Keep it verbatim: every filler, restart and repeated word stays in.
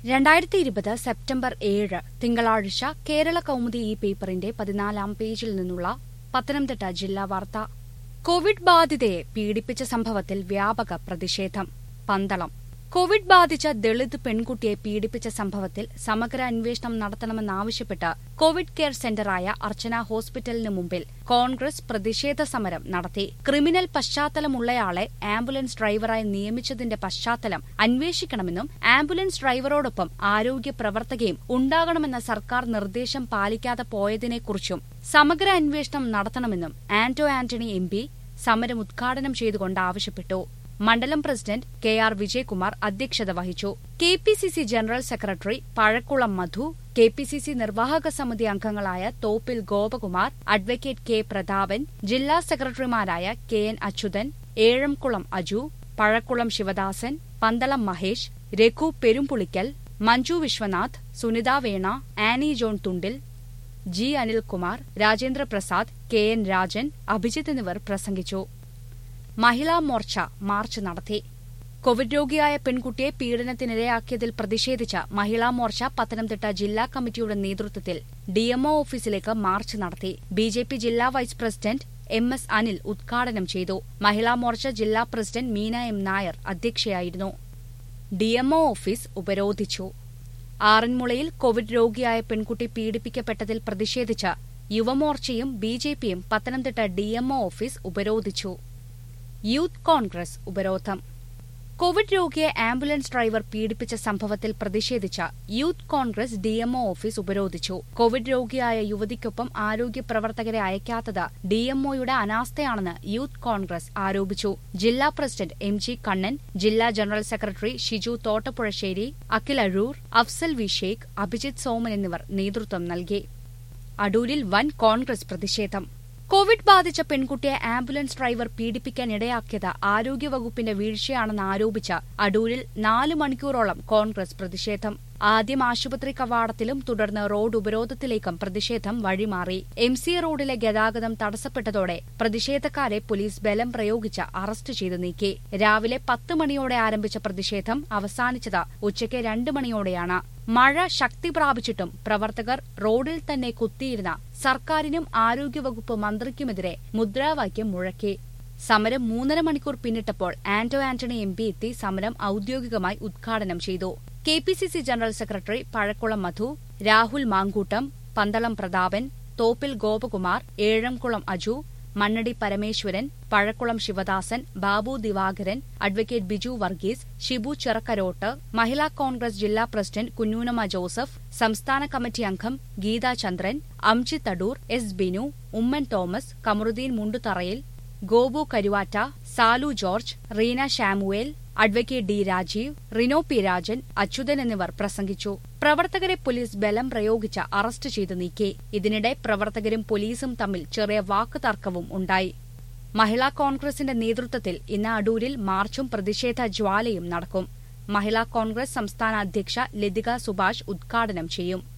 രണ്ടായിരത്തി ഇരുപത് സെപ്റ്റംബർ ഏഴ് തിങ്കളാഴ്ച കേരള കൗമുദി ഈ പേപ്പറിന്റെ പതിനാലാം പേജിൽ നിന്നുള്ള പത്തനംതിട്ട ജില്ലാ വാർത്ത. കോവിഡ് ബാധിതയെ പീഡിപ്പിച്ച സംഭവത്തിൽ വ്യാപക പ്രതിഷേധം. പന്തളം. കോവിഡ് ബാധിച്ച ദളിത് പെൺകുട്ടിയെ പീഡിപ്പിച്ച സംഭവത്തിൽ സമഗ്ര അന്വേഷണം നടത്തണമെന്നാവശ്യപ്പെട്ട് കോവിഡ് കെയർ സെന്ററായ അർച്ചന ഹോസ്പിറ്റലിന് മുമ്പിൽ കോൺഗ്രസ് പ്രതിഷേധ സമരം നടത്തി. ക്രിമിനൽ പശ്ചാത്തലമുള്ളയാളെ ആംബുലൻസ് ഡ്രൈവറായി നിയമിച്ചതിന്റെ പശ്ചാത്തലം അന്വേഷിക്കണമെന്നും ആംബുലൻസ് ഡ്രൈവറോടൊപ്പം ആരോഗ്യ പ്രവർത്തകയും ഉണ്ടാകണമെന്ന സർക്കാർ നിർദ്ദേശം പാലിക്കാതെ പോയതിനെക്കുറിച്ചും സമഗ്ര അന്വേഷണം നടത്തണമെന്നും ആന്റോ ആന്റണി എം പി സമരം ഉദ്ഘാടനം ചെയ്തുകൊണ്ട് ആവശ്യപ്പെട്ടു. മണ്ഡലം പ്രസിഡന്റ് കെ ആർ വിജയകുമാർ അധ്യക്ഷത വഹിച്ചു. K P C C general secretary Pazhakulam Madhu, K P C C നിർവാഹക സമിതി അംഗങ്ങളായ തോപ്പിൽ ഗോപകുമാർ, അഡ്വക്കേറ്റ് കെ പ്രതാപൻ, ജില്ലാ സെക്രട്ടറിമാരായ K N Achuthan, Ezhamkulam Aju, Pazhakulam Sivadasan, Pandalam Mahesh, Raghu Perumpulickal, Manju Viswanath, Sunitha Vena, Annie John Thundil, G Anilkumar, Rajendra Prasad, K N Rajan, Abhijith എന്നിവർ പ്രസംഗിച്ചു. മഹിളാ മോർച്ച മാർച്ച് നടത്തി. കോവിഡ് രോഗിയായ പെൺകുട്ടിയെ പീഡനത്തിനിരയാക്കിയതിൽ പ്രതിഷേധിച്ച് മഹിളാ മോർച്ച പത്തനംതിട്ട ജില്ലാ കമ്മിറ്റിയുടെ നേതൃത്വത്തിൽ ഡിഎംഒ ഓഫീസിലേക്ക് മാർച്ച് നടത്തി. ബി ജെ പി ജില്ലാ vice president M S Anil ഉദ്ഘാടനം ചെയ്തു. മഹിളാ മോർച്ച ജില്ലാ പ്രസിഡന്റ് മീന എം നായർ അധ്യക്ഷയായിരുന്നു. ഡിഎംഒ ഓഫീസ് ഉപരോധിച്ചു. ആറന്മുളയിൽ കോവിഡ് രോഗിയായ പെൺകുട്ടി പീഡിപ്പിക്കപ്പെട്ടതിൽ പ്രതിഷേധിച്ച് യുവമോർച്ചയും ബി ജെ പിയും പത്തനംതിട്ട ഡിഎംഒ ഓഫീസ് ഉപരോധിച്ചു. യൂത്ത് കോൺഗ്രസ് ഉപരോധം. കോവിഡ് രോഗിയെ ആംബുലൻസ് ഡ്രൈവർ പീഡിപ്പിച്ച സംഭവത്തിൽ പ്രതിഷേധിച്ച യൂത്ത് കോൺഗ്രസ് ഡിഎംഒ ഓഫീസ് ഉപരോധിച്ചു. കോവിഡ് രോഗിയായ യുവതിക്കൊപ്പം ആരോഗ്യ പ്രവർത്തകരെ അയക്കാത്തത് ഡിഎംഒയുടെ അനാസ്ഥയാണെന്ന് യൂത്ത് കോൺഗ്രസ് ആരോപിച്ചു. ജില്ലാ പ്രസിഡന്റ് എം ജി കണ്ണൻ, ജില്ലാ general secretary Shiju Thottapuzhassery, Akhil Azhoor, Afsal V Sheikh, Abhijith Soman എന്നിവർ നേതൃത്വം നൽകി. അടൂരിൽ വൻ കോൺഗ്രസ് പ്രതിഷേധം. കോവിഡ് ബാധിച്ച പെൺകുട്ടിയെ ആംബുലൻസ് ഡ്രൈവർ പീഡിപ്പിക്കാനിടയാക്കിയത് ആരോഗ്യവകുപ്പിന്റെ വീഴ്ചയാണെന്ന് ആരോപിച്ച് അടൂരിൽ നാല് മണിക്കൂറോളം കോൺഗ്രസ് പ്രതിഷേധം. ആദ്യം ആശുപത്രി കവാടത്തിലും തുടർന്ന് റോഡ് ഉപരോധത്തിലേക്കും പ്രതിഷേധം വഴിമാറി. എം സി റോഡിലെ ഗതാഗതം തടസ്സപ്പെട്ടതോടെ പ്രതിഷേധക്കാരെ പോലീസ് ബലം പ്രയോഗിച്ച് അറസ്റ്റ് ചെയ്തു നീക്കി. രാവിലെ പത്ത് മണിയോടെ ആരംഭിച്ച പ്രതിഷേധം അവസാനിച്ചത് ഉച്ചയ്ക്ക് രണ്ട് മണിയോടെയാണ്. മഴ ശക്തി പ്രാപിച്ചിട്ടും പ്രവർത്തകർ റോഡിൽ തന്നെ കുത്തിയിരുന്ന സർക്കാരിനും ആരോഗ്യവകുപ്പ് മന്ത്രിക്കുമെതിരെ മുദ്രാവാക്യം മുഴക്കി. സമരം മൂന്നര മണിക്കൂർ പിന്നിട്ടപ്പോൾ ആന്റോ ആന്റണി എം പി എത്തി സമരം ഔദ്യോഗികമായി ഉദ്ഘാടനം ചെയ്തു. K P C C general secretary Pazhakulam Madhu, Rahul Mankoottam, Pandalam Prathapan, Thoppil Gopakumar, Ezhamkulam Aju, Mannadi Parameswaran, Pazhakulam Sivadasan, Babu Divakaran, advocate Biju Varghese, Shibu Chirakarottu, Mahila Congress ജില്ലാ പ്രസിഡന്റ് കുഞ്ഞൂനമ്മ ജോസഫ്, സംസ്ഥാന കമ്മിറ്റി അംഗം ഗീതാ ചന്ദ്രൻ, അംജിത് അടൂർ, എസ് ബിനു, ഉമ്മൻ തോമസ്, കമറുദ്ദീൻ മുണ്ടുതറയിൽ, Gopu Karuvatta, Salu George, Reena Samuel, advocate D Rajeev, Rino P Rajan, Achuthan എന്നിവർ പ്രസംഗിച്ചു. പ്രവർത്തകരെ പോലീസ് ബലം പ്രയോഗിച്ച് അറസ്റ്റ് ചെയ്തു നീക്കി. ഇതിനിടെ പ്രവർത്തകരും പോലീസും തമ്മിൽ ചെറിയ വാക്കുതർക്കവും ഉണ്ടായി. മഹിളാ കോൺഗ്രസിന്റെ നേതൃത്വത്തിൽ ഇന്ന് അടൂരിൽ മാർച്ചും പ്രതിഷേധ ജ്വാലയും നടക്കും. മഹിളാ കോൺഗ്രസ് സംസ്ഥാന അധ്യക്ഷ ലതിക സുഭാഷ് ഉദ്ഘാടനം ചെയ്യും.